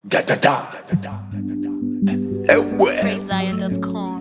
PraiseZion.com.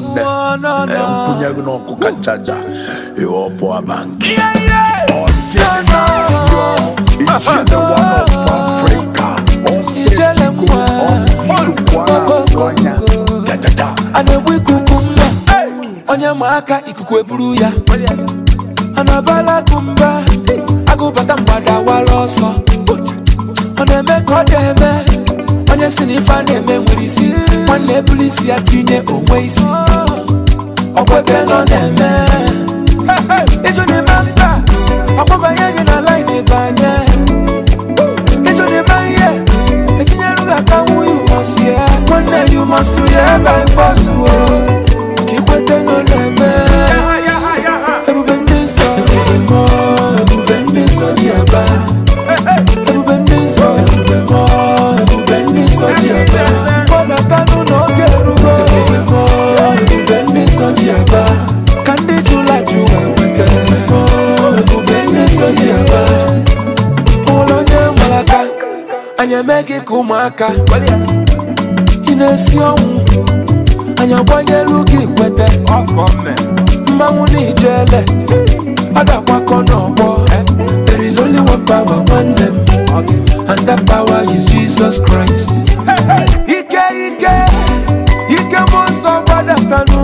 Onye maka ikuku eburu ya anabala kumba agụbata mgbada wala ọsọ ọ na-eme ka ọ dị-eme onye si n'ife na-eme nwere isi nwanne ebulu isi ya tinye onwe isi ọkwete nọ na-eme ịjụ n'ime mba ọkwabanye gị na line banye ịjụ n'ime ihe etinyeru gị aka nwu you must hear nwanne you must hear by force ikwete nọ na-eme ebube ndị nsọ ebube ndị nsọ ji aba ebube ndị nsọ ebube ndị nsọ ji aba gbọdatanụ n'oge erugo ebube ndị nsọ ji aba ka ndị jụla jụ enweta ebube ndị nsọ ji aba ụlọ onye nwere aka anyị eme gị ka ụmụaka ị na-esi ọnwụ anyị agbanyelu gị kwete mmanwụ n'ijele ọ ga-agbakọ n'ọgbọ. There is only one power, one name, and that power is Jesus Christ. Ike mmụọ nsọ gbadatanụ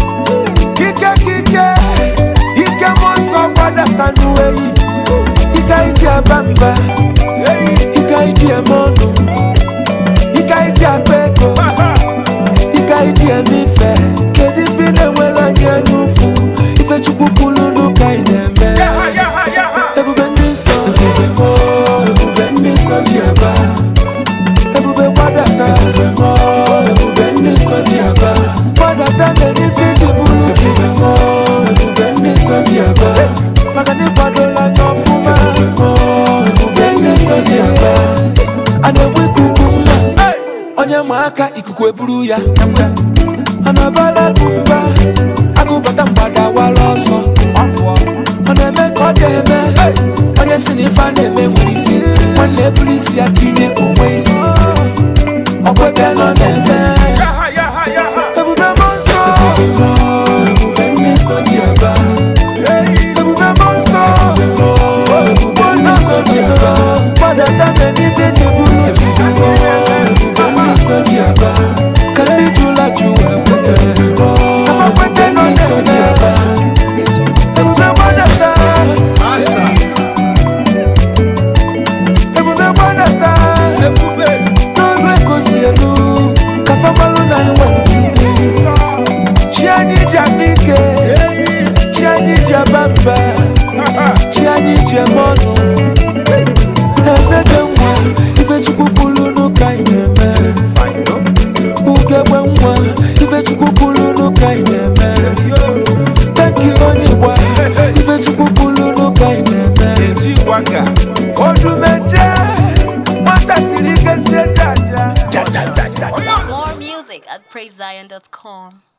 ike mmụọ nsọ gbadatanụ eyi ike iji aba mba ike iji eme ọnụ ike iji akpa ego ike iji eme ife kedu ife na-enwere anyị anya ụfụ ife Chukwu kwuru n'ụka ị na-eme ebube ndị nsọ ebube ndị nsọ ji aba ebube gbadata ebube ndị nsọ ji aba gbadata na-eme ife iji bụrụ Chukwu ebube ndị nsọ ji aba maka na ịkwadola anya ọfụma ebube ndị nsọ ji aba a na-enwe ikuku mma onye ma aka ikuku eburu ya anabala kumba agụbata mgbada wala ọsọ ọ na-eme ka ọ dị-eme onye si n'ife na-eme nwere isi nwanne ebulu isi ya tinye onwe isi ọkwete nọ na-eme ebube mmụọ nsọ ebube ndị nsọ ji aba ebube mmụọ nsọ ebube ndị nsọ ji aba gbadata na-eme ife ji bụrụ Chukwu ebube ndị nsọ ji aba ka ndị jụla jụ ekwete ekwete nọ na-eme ebube gbadata ebube gbadata n'ọnụ ekosi elu ka famalụ na enwere Chukwu chi anyị ji aba ike chi anyị ji aba mba chi anyị ji eme ọnụ eze dị nwa ife Chukwu kwuru n'ụka ị na-eme ugegbe nwa ife Chukwu kwuru n'ụka ị na-eme tenki onye gba ife Chukwu kwuru n'ụka ị na-eme odumeje nwata siri ike si eje aja. More music at PraiseZion.com.